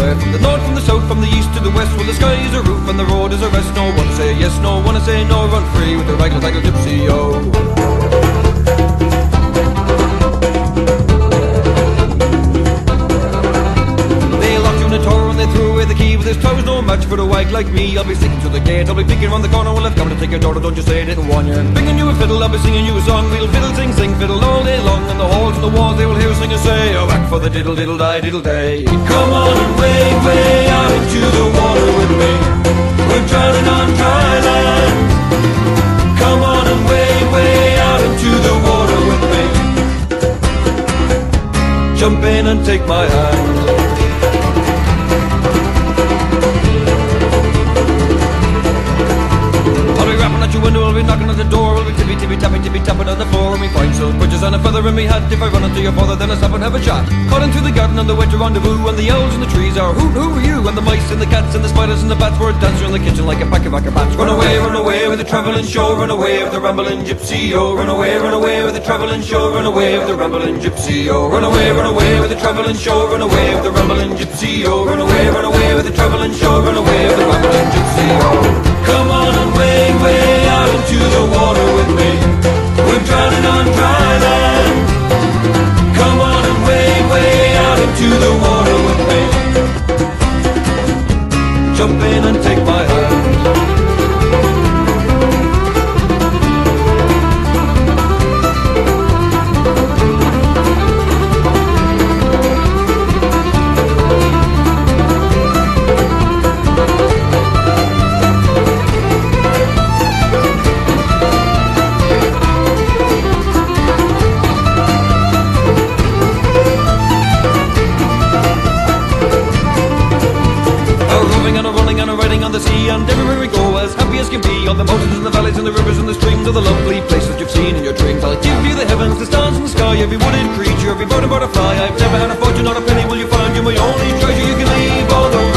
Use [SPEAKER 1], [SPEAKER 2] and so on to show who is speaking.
[SPEAKER 1] everywhere, from the north, from the south, from the east to the west. Well, the sky is a roof and the road is a rest. No one to say yes, no one to say no. Run free with the raggle taggle gypsy, oh. There's toes no match for a wag like me. I'll be sticking to the gate, I'll be picking round the corner. Well, I've come to take your daughter, don't you say I didn't warn you. Bringing you a fiddle, I'll be singing you a song. We'll fiddle, sing, sing, fiddle all day long. And the halls and the walls, they will hear us sing and say, oh, whack for the diddle, diddle, die, diddle, day. Come on and wade way out into the water with me. We're drowning on dry land. Come on and wade way out into the water with me. Jump in and take my hand. I'll be knocking on the door, we'll be tippy-tapping on the floor. And we find silk bridges and a feather in me hat. If I run into your father, then I stop and have a chat. Calling through the garden on the winter rendezvous. And the owls in the trees are who are you? And the mice and the cats and the spiders and the bats were dancing in the kitchen like a pack of acrobats. Run away with the travelling show. Run away with the rambling gypsy, oh. Run away with the travelling show. Run away with the rambling gypsy, oh. Run away with the travelling show. Run away with the rambling gypsy, oh. Run away with the travelling show. Run away with the rambling gypsy, oh. Come on and wade way out into the water with me. We're drowning on dry land. Come on and wade way out into the water with me. Jump in and take my hand. And everywhere we go, as happy as can be, on the mountains and the valleys and the rivers and the streams, all the lovely places you've seen in your dreams. I'll give you the heavens, the stars and the sky, every wooded creature, every bird and butterfly. I've never had a fortune or a penny, will you find you're my only treasure? You can leave all the